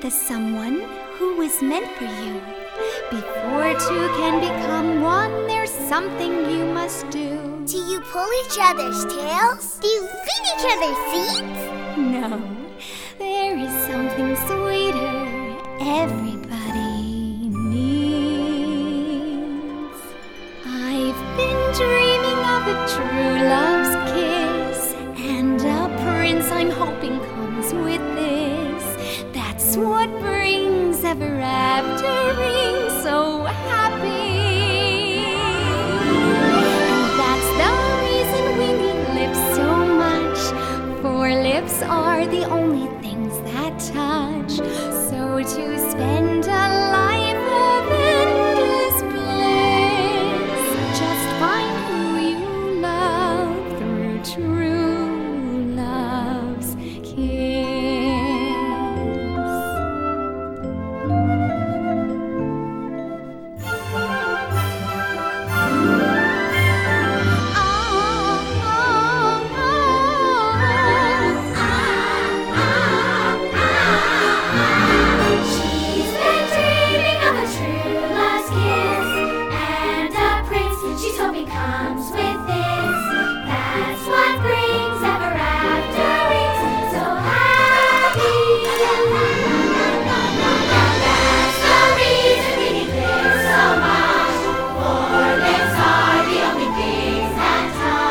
the someone who was meant for you. Before two can become one, there's something you must do. Do you pull each other's tails? Do you feed each other's seeds? No, there is something sweeter everybody needs. I've been dreaming of a true love's kiss, and a prince I'm hoping comes with this. That's what brings ever aftering so happy. And that's the reason we need lips so much, for lips are the only things that touch. So to spend a life of endless bliss, just find who you love through true love's kiss. She's been dreaming of a true love's kiss, and a prince she's hoping comes with this. That's what brings ever afterings so happy. That's the reason we need lips so much, for lips are the only things that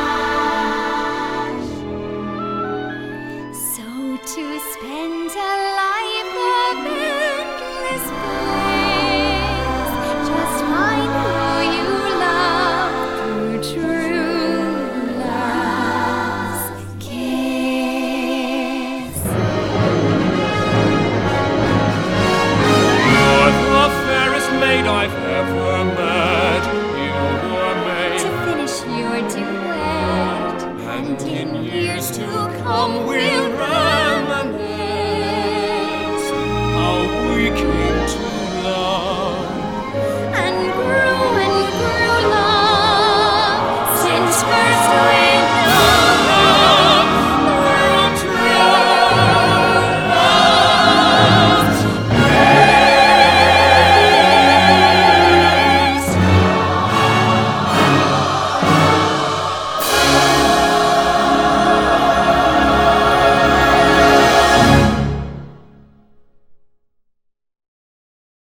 touch. So to spend a life of endless bliss, just find who you love through true love's kiss. You're the fairest maid I've ever